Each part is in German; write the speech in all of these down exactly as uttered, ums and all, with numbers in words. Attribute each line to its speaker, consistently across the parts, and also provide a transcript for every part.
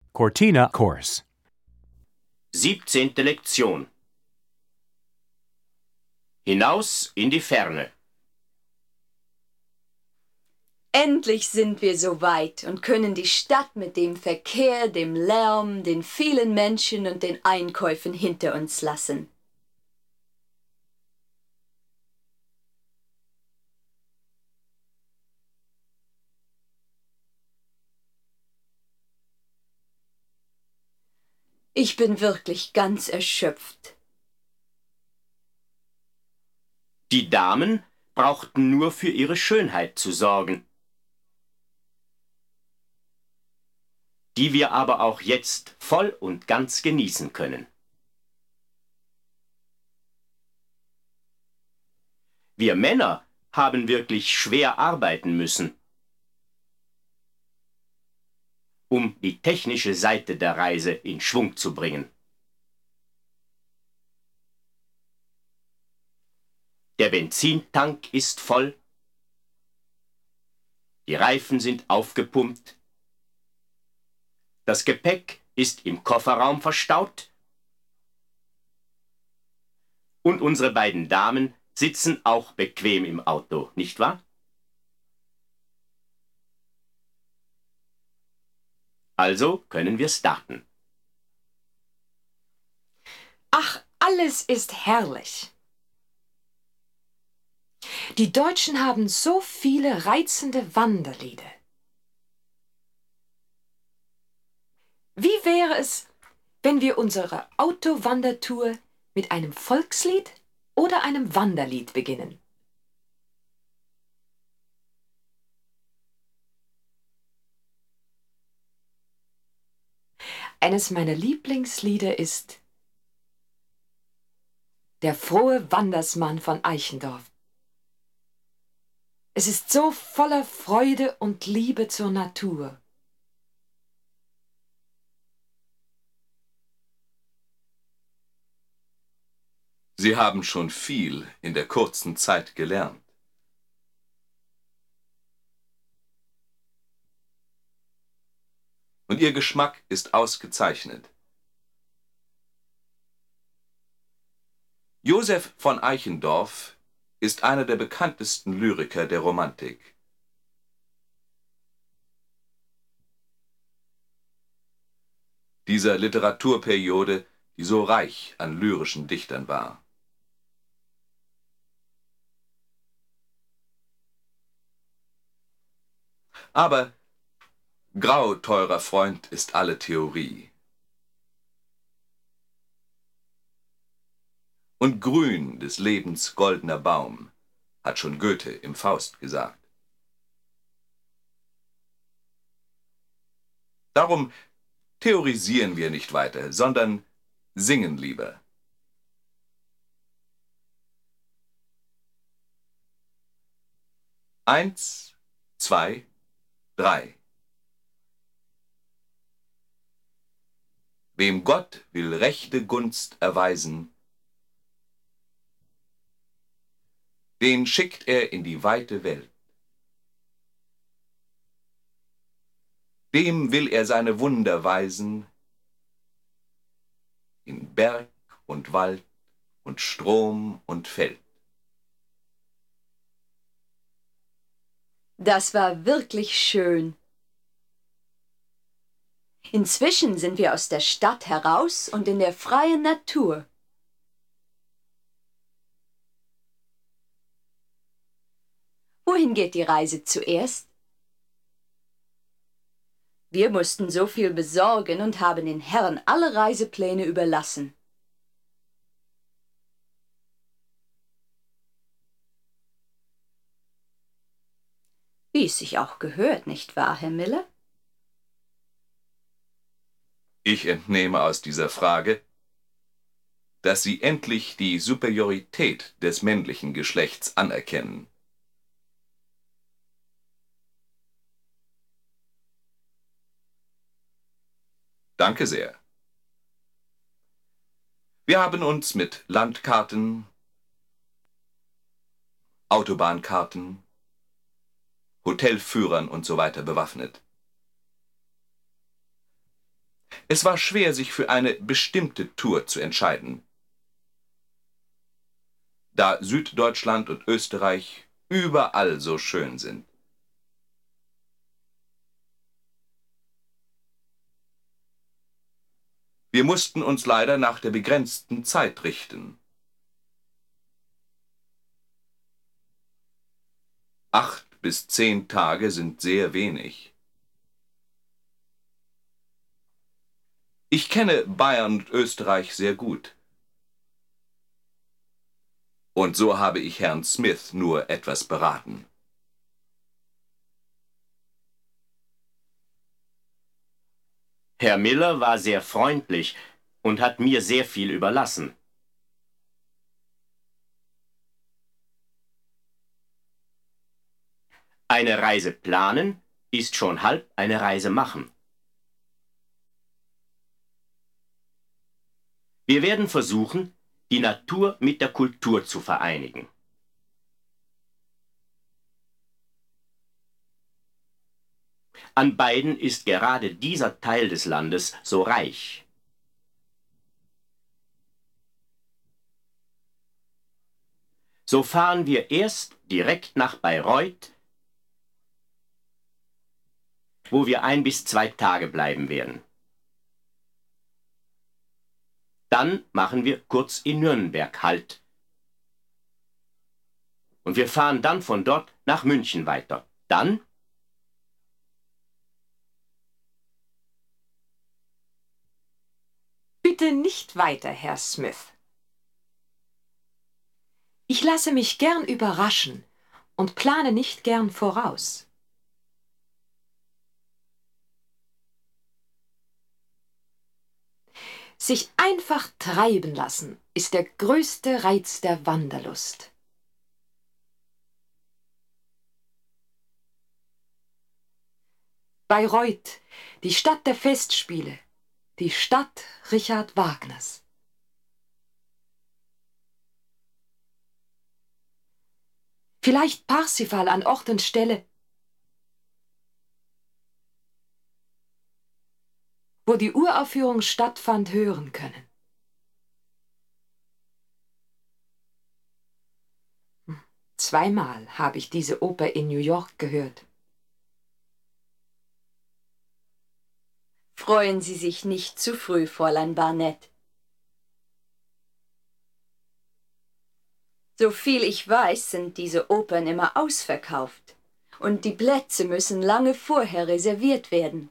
Speaker 1: Cortina Course.
Speaker 2: Siebzehnte Lektion. Hinaus in die Ferne.
Speaker 3: Endlich sind wir so weit und können die Stadt mit dem Verkehr, dem Lärm, den vielen Menschen und den Einkäufen hinter uns lassen. Ich bin wirklich ganz erschöpft.
Speaker 2: Die Damen brauchten nur für ihre Schönheit zu sorgen, die wir aber auch jetzt voll und ganz genießen können. Wir Männer haben wirklich schwer arbeiten müssen, um die technische Seite der Reise in Schwung zu bringen. Der Benzintank ist voll, die Reifen sind aufgepumpt, das Gepäck ist im Kofferraum verstaut und unsere beiden Damen sitzen auch bequem im Auto, nicht wahr? Also können wir starten.
Speaker 4: Ach, alles ist herrlich. Die Deutschen haben so viele reizende Wanderlieder. Wie wäre es, wenn wir unsere Autowandertour mit einem Volkslied oder einem Wanderlied beginnen? Eines meiner Lieblingslieder ist Der frohe Wandersmann von Eichendorff. Es ist so voller Freude und Liebe zur Natur.
Speaker 5: Sie haben schon viel in der kurzen Zeit gelernt. Und Ihr Geschmack ist ausgezeichnet. Joseph von Eichendorff ist einer der bekanntesten Lyriker der Romantik. Dieser Literaturperiode, die so reich an lyrischen Dichtern war. Aber grau, teurer Freund, ist alle Theorie. Und grün des Lebens goldener Baum, hat schon Goethe im Faust gesagt. Darum theorisieren wir nicht weiter, sondern singen lieber. Eins, zwei, drei. Wem Gott will rechte Gunst erweisen, den schickt er in die weite Welt. Dem will er seine Wunder weisen, in Berg und Wald und Strom und Feld.
Speaker 3: Das war wirklich schön. Inzwischen sind wir aus der Stadt heraus und in der freien Natur. Wohin geht die Reise zuerst? Wir mussten so viel besorgen und haben den Herren alle Reisepläne überlassen. Wie es sich auch gehört, nicht wahr, Herr Miller?
Speaker 5: Ich entnehme aus dieser Frage, dass Sie endlich die Superiorität des männlichen Geschlechts anerkennen. Danke sehr. Wir haben uns mit Landkarten, Autobahnkarten, Hotelführern und so weiter bewaffnet. Es war schwer, sich für eine bestimmte Tour zu entscheiden, da Süddeutschland und Österreich überall so schön sind. Wir mussten uns leider nach der begrenzten Zeit richten. Acht bis zehn Tage sind sehr wenig. Ich kenne Bayern und Österreich sehr gut. Und so habe ich Herrn Smith nur etwas beraten.
Speaker 2: Herr Miller war sehr freundlich und hat mir sehr viel überlassen. Eine Reise planen ist schon halb eine Reise machen. Wir werden versuchen, die Natur mit der Kultur zu vereinigen. An beiden ist gerade dieser Teil des Landes so reich. So fahren wir erst direkt nach Bayreuth, wo wir ein bis zwei Tage bleiben werden. Dann machen wir kurz in Nürnberg Halt. Und wir fahren dann von dort nach München weiter. Dann
Speaker 4: Bitte nicht weiter, Herr Smith. Ich lasse mich gern überraschen und plane nicht gern voraus. Sich einfach treiben lassen ist der größte Reiz der Wanderlust. Bayreuth, die Stadt der Festspiele, die Stadt Richard Wagners. Vielleicht Parsifal an Ort und Stelle, wo die Uraufführung stattfand, hören können. Zweimal habe ich diese Oper in New York gehört.
Speaker 3: Freuen Sie sich nicht zu früh, Fräulein Barnett. Soviel ich weiß, sind diese Opern immer ausverkauft. Und die Plätze müssen lange vorher reserviert werden.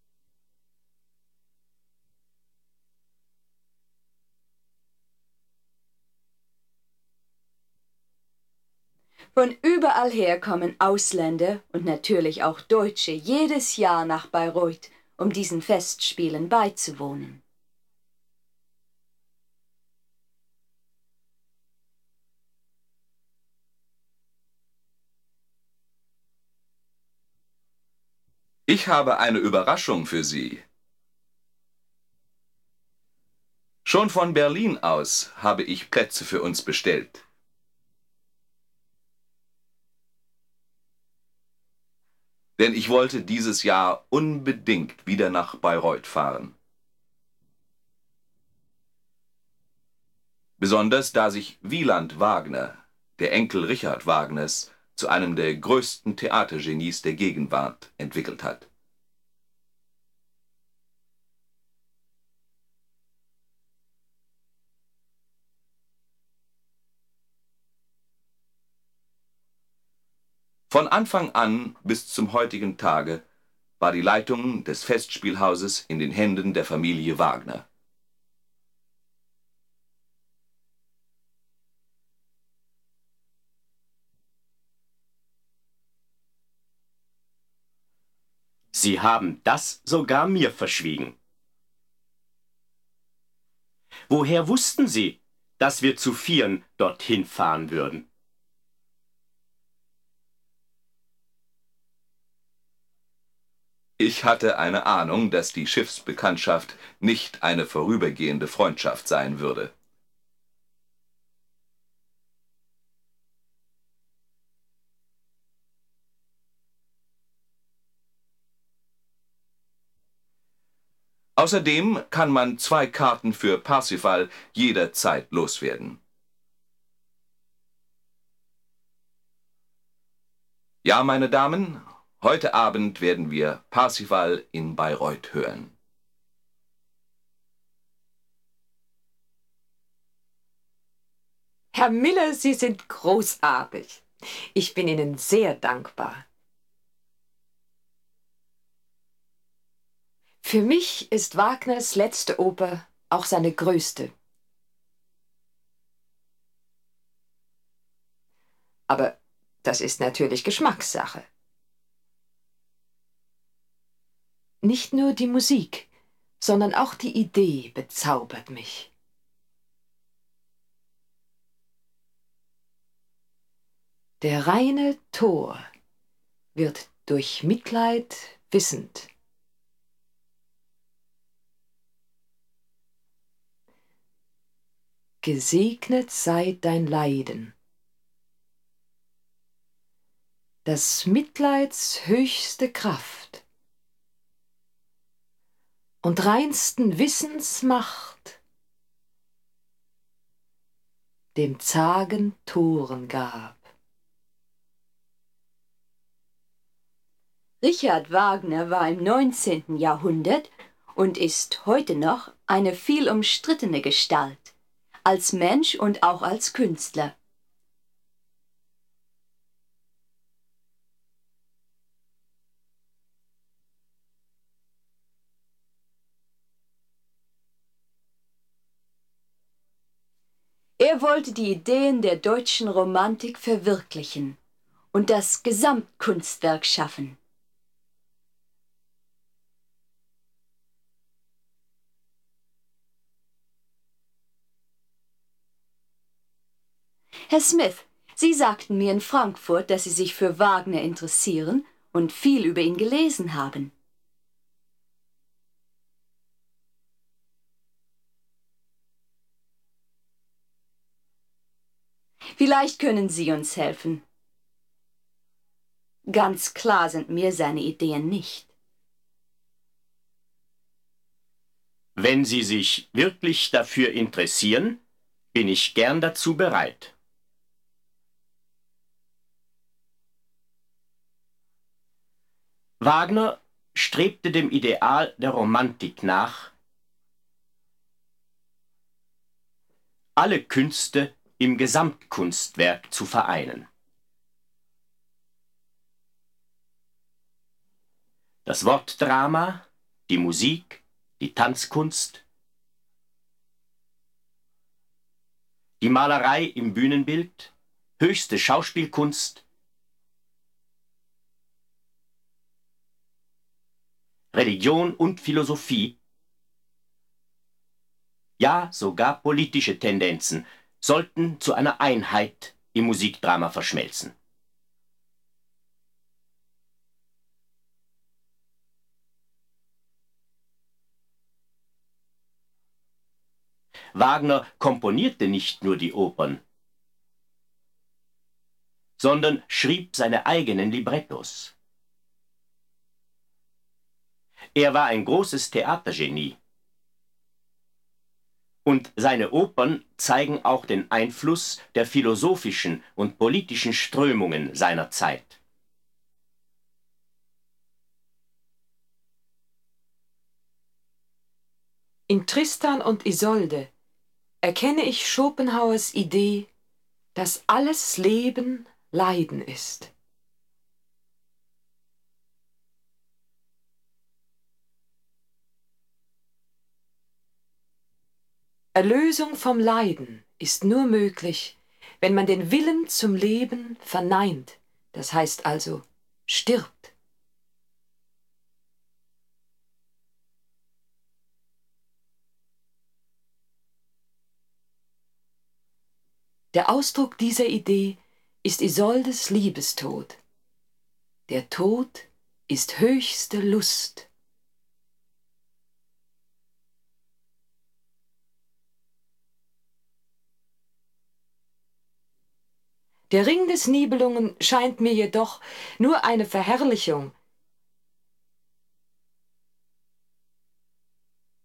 Speaker 3: Von überall her kommen Ausländer und natürlich auch Deutsche jedes Jahr nach Bayreuth, um diesen Festspielen beizuwohnen.
Speaker 5: Ich habe eine Überraschung für Sie. Schon von Berlin aus habe ich Plätze für uns bestellt. Denn ich wollte dieses Jahr unbedingt wieder nach Bayreuth fahren. Besonders da sich Wieland Wagner, der Enkel Richard Wagners, zu einem der größten Theatergenies der Gegenwart entwickelt hat. Von Anfang an bis zum heutigen Tage war die Leitung des Festspielhauses in den Händen der Familie Wagner.
Speaker 2: Sie haben das sogar mir verschwiegen. Woher wussten Sie, dass wir zu vieren dorthin fahren würden?
Speaker 5: Ich hatte eine Ahnung, dass die Schiffsbekanntschaft nicht eine vorübergehende Freundschaft sein würde. Außerdem kann man zwei Karten für Parsifal jederzeit loswerden. Ja, meine Damen, heute Abend werden wir Parsifal in Bayreuth hören.
Speaker 4: Herr Miller, Sie sind großartig. Ich bin Ihnen sehr dankbar. Für mich ist Wagners letzte Oper auch seine größte. Aber das ist natürlich Geschmackssache. Nicht nur die Musik, sondern auch die Idee bezaubert mich. Der reine Tor wird durch Mitleid wissend. Gesegnet sei dein Leiden. Das Mitleids höchste Kraft und reinsten Wissens Macht dem zagen Toren gab.
Speaker 3: Richard Wagner war im neunzehnten Jahrhundert und ist heute noch eine viel umstrittene Gestalt, als Mensch und auch als Künstler. Er wollte die Ideen der deutschen Romantik verwirklichen und das Gesamtkunstwerk schaffen. Herr Smith, Sie sagten mir in Frankfurt, dass Sie sich für Wagner interessieren und viel über ihn gelesen haben. Vielleicht können Sie uns helfen. Ganz klar sind mir seine Ideen nicht.
Speaker 2: Wenn Sie sich wirklich dafür interessieren, bin ich gern dazu bereit. Wagner strebte dem Ideal der Romantik nach, alle Künste im Gesamtkunstwerk zu vereinen. Das Wortdrama, die Musik, die Tanzkunst, die Malerei im Bühnenbild, höchste Schauspielkunst, Religion und Philosophie, ja sogar politische Tendenzen sollten zu einer Einheit im Musikdrama verschmelzen. Wagner komponierte nicht nur die Opern, sondern schrieb seine eigenen Librettos. Er war ein großes Theatergenie. Und seine Opern zeigen auch den Einfluss der philosophischen und politischen Strömungen seiner Zeit.
Speaker 4: In Tristan und Isolde erkenne ich Schopenhauers Idee, dass alles Leben Leiden ist. Erlösung vom Leiden ist nur möglich, wenn man den Willen zum Leben verneint, das heißt also stirbt. Der Ausdruck dieser Idee ist Isoldes Liebestod. Der Tod ist höchste Lust. Der Ring des Nibelungen scheint mir jedoch nur eine Verherrlichung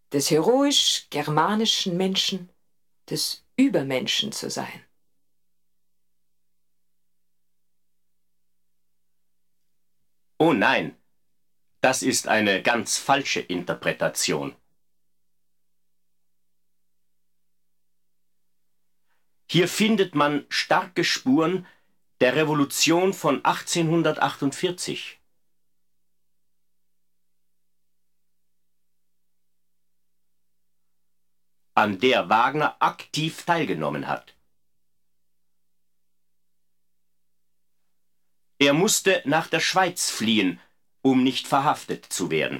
Speaker 4: des heroisch-germanischen Menschen, des Übermenschen zu sein.
Speaker 2: Oh nein, das ist eine ganz falsche Interpretation. Hier findet man starke Spuren der Revolution von achtzehnhundertachtundvierzig. An der Wagner aktiv teilgenommen hat. Er musste nach der Schweiz fliehen, um nicht verhaftet zu werden.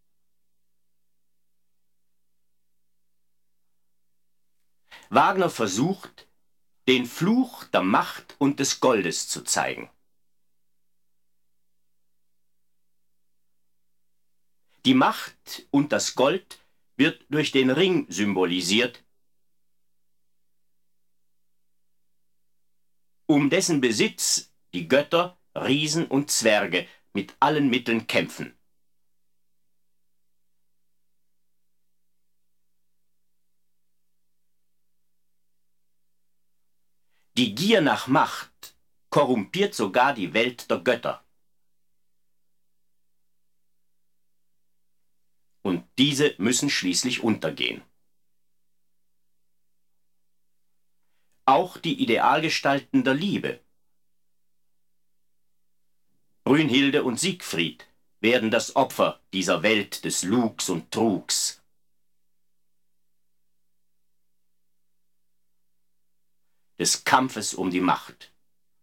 Speaker 2: Wagner versucht, den Fluch der Macht und des Goldes zu zeigen. Die Macht und das Gold wird durch den Ring symbolisiert, um dessen Besitz die Götter, Riesen und Zwerge mit allen Mitteln kämpfen. Die Gier nach Macht korrumpiert sogar die Welt der Götter. Und diese müssen schließlich untergehen. Auch die Idealgestalten der Liebe, Brünnhilde und Siegfried, werden das Opfer dieser Welt des Lugs und Trugs. Des Kampfes um die Macht.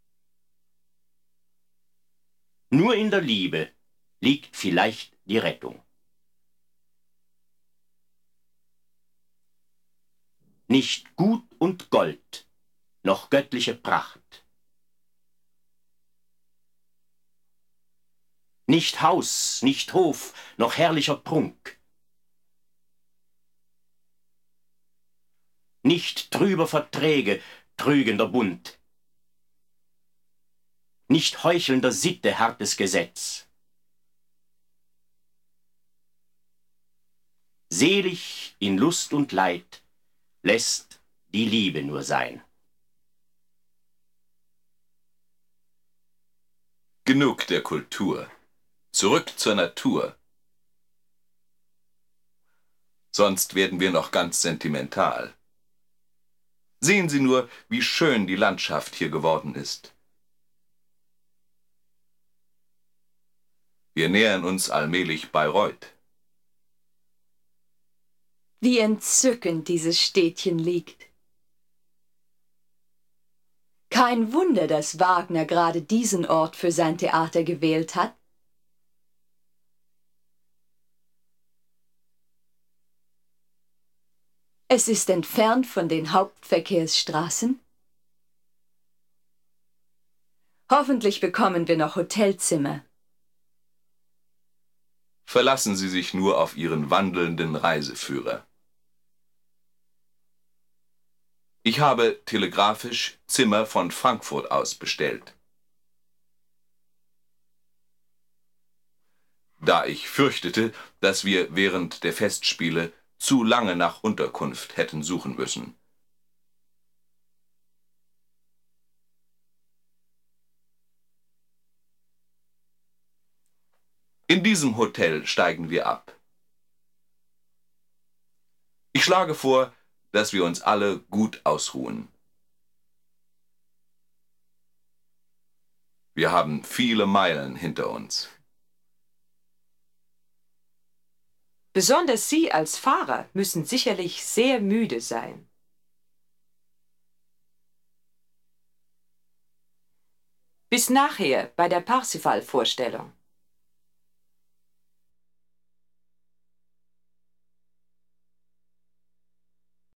Speaker 2: Nur in der Liebe liegt vielleicht die Rettung. Nicht Gut und Gold, noch göttliche Pracht. Nicht Haus, nicht Hof, noch herrlicher Prunk. Nicht trüber Verträge, trügender Bund. Nicht heuchelnder Sitte, hartes Gesetz. Selig in Lust und Leid lässt die Liebe nur sein.
Speaker 5: Genug der Kultur. Zurück zur Natur. Sonst werden wir noch ganz sentimental. Sehen Sie nur, wie schön die Landschaft hier geworden ist. Wir nähern uns allmählich Bayreuth.
Speaker 3: Wie entzückend dieses Städtchen liegt. Kein Wunder, dass Wagner gerade diesen Ort für sein Theater gewählt hat. Es ist entfernt von den Hauptverkehrsstraßen. Hoffentlich bekommen wir noch Hotelzimmer.
Speaker 5: Verlassen Sie sich nur auf Ihren wandelnden Reiseführer. Ich habe telegrafisch Zimmer von Frankfurt aus bestellt. Da ich fürchtete, dass wir während der Festspiele zu lange nach Unterkunft hätten suchen müssen. In diesem Hotel steigen wir ab. Ich schlage vor, dass wir uns alle gut ausruhen. Wir haben viele Meilen hinter uns.
Speaker 4: Besonders Sie als Fahrer müssen sicherlich sehr müde sein. Bis nachher bei der Parsifal-Vorstellung.